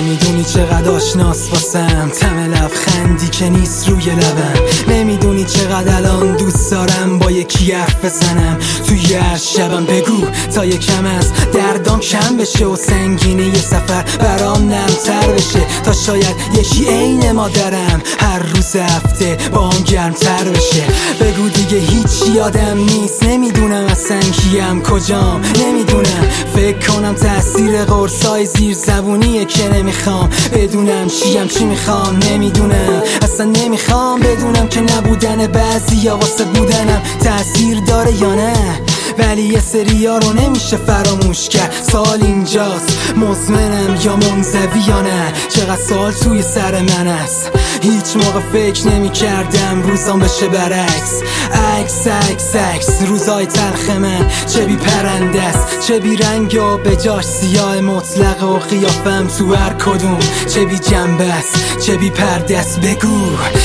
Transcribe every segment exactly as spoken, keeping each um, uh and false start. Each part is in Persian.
نمیدونی چقدر آشناس واسم طعم لبخندی که نیست روی لبم. نمیدونی چقدر الان دوست دارم با یکی حرف بزنم توی هر شبم. بگو تا یکم از دردام کم بشه و سنگینه یه سفر برام نرمتر بشه، تا شاید یکی عین مادرم هر روز هفته با هم گرمتر بشه. بگو دیگه هیچ یادم نیست، نمیدونم اصلا کیم کجام، نمیدونم فکر کنم تأثیر قرصای زیر زبونیه که نمیخوام بدونم چیم چی میخوام. نمیدونم اصلا نمیخوام بدونم که نبودن بعضی یا واسه بودنم تأثیر داره یا نه، ولی یه سریا رو نمیشه فراموش کرد. سال اینجاست مزمنم یا منزوی یا نه، چقدر سال توی سر من است. هیچ موقع فکر نمی کردم روزام بشه برعکس. عکس عکس عکس روزای تلخ من چه بی پرنده است، چه بی رنگ و به جاش سیاه مطلق و قیافم تو هر کدوم چه بی جنبه است چه بی پرده است. بگو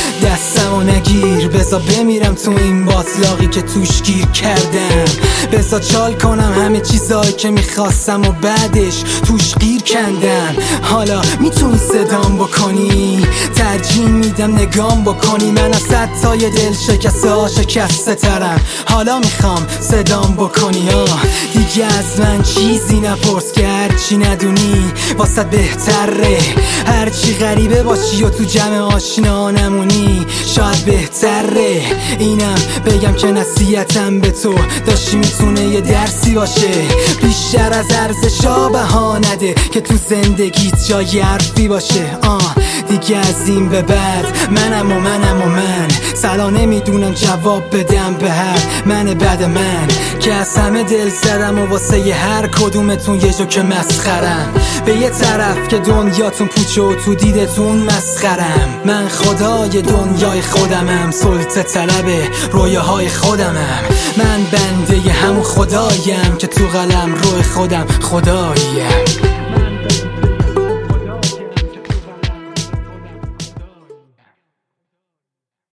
دستمو نگیر بزا بمیرم تو این باطلاقی که توش گیر کردم، بزا چال کنم همه چیزایی که میخواستم و بعدش توش گیر کندم. حالا میتونی صدام بکنی، ترجیح میدم نگام بکنی. من از صدتای دل شکسته ها شکسته ترم، حالا میخوام صدام بکنی. آه دیگه از من چیزی نپرس که هرچی ندونی واسه بهتره، هرچی غریبه باشی و تو جمع آشنا نمونی شاید بهتره. اینم بگم که نصیحتم به تو داشتی میتونه یه درسی باشه، بیشتر از ارزشا بها نده که تو زندگیت جای حرفی باشه. آه دیگه از این به بعد منم و منم و من سلا نمیدونم جواب بدم به هر من بد من که از همه دل زدم و واسه ی هر کدومتون یه جو که مسخرم. به یه طرف که دنیاتون پوچه و تو دیدتون مسخرم، من خدای دنیای خودمم، سلطه طلب رویاهای خودمم. من بنده ی همون خدایم که تو قلم روی خودم خداییم.